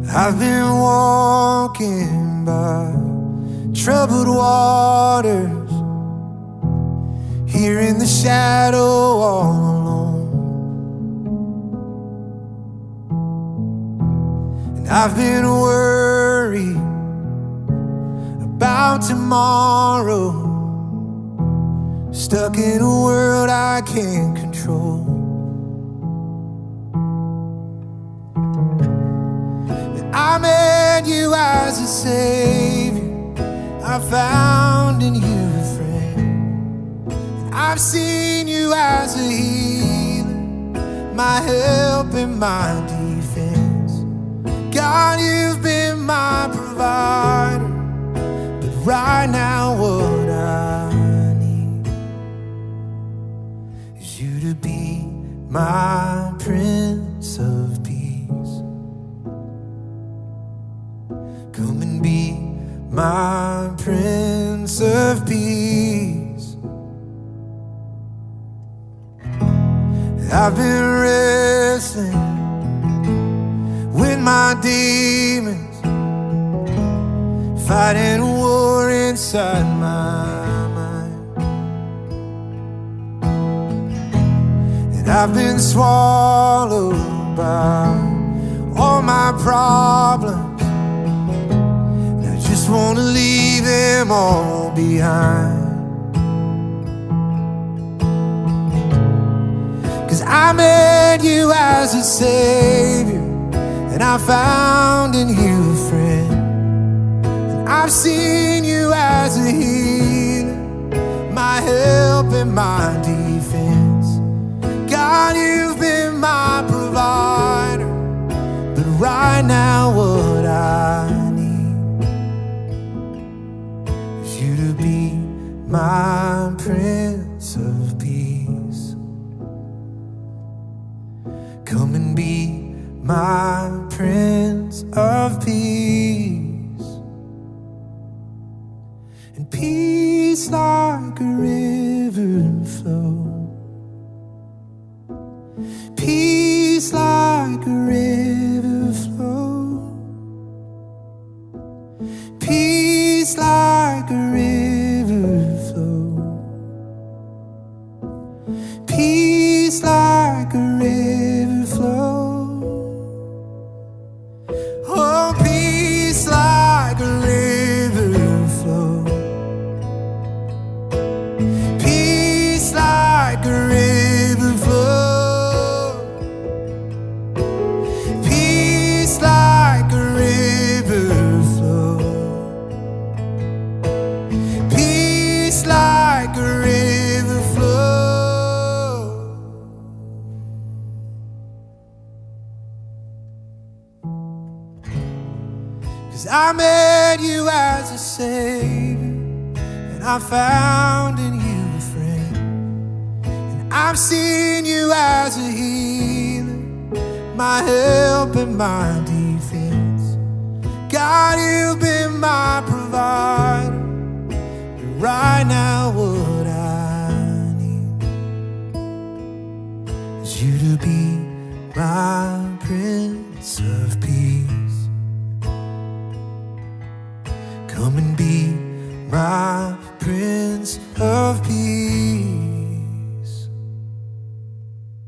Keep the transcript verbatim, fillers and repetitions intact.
I've been walking by troubled waters, here in the shadow all alone. And I've been worried about tomorrow, stuck in a world I can't control. I met you as a savior, I found in you a friend. And I've seen you as a healer, my help and my defense. God, you've been my provider, but right now what I need is you to be my Prince of Peace. Come and be my Prince of Peace. I've been wrestling with my demons, fighting a war inside my mind. And I've been swallowed by all my problems, just wanna leave them all behind. Cause I met you as a savior, and I found in you a friend. And I've seen you as a healer, my help and my defense. God, you've been my provider, but right now what I you to be my Prince of Peace. Come and be my Prince of Peace. And peace like a river flow, peace like a river flow, peace like a river flow, peace like a river flow. Oh, peace like a river flow, peace like a river flow, peace like a river flow, like a river flow. Cause I met you as a savior, and I found in you a friend. And I've seen you as a healer, my help and my defense. God, you've been my provider, right now what I need is you to be my Prince of Peace. Come and be my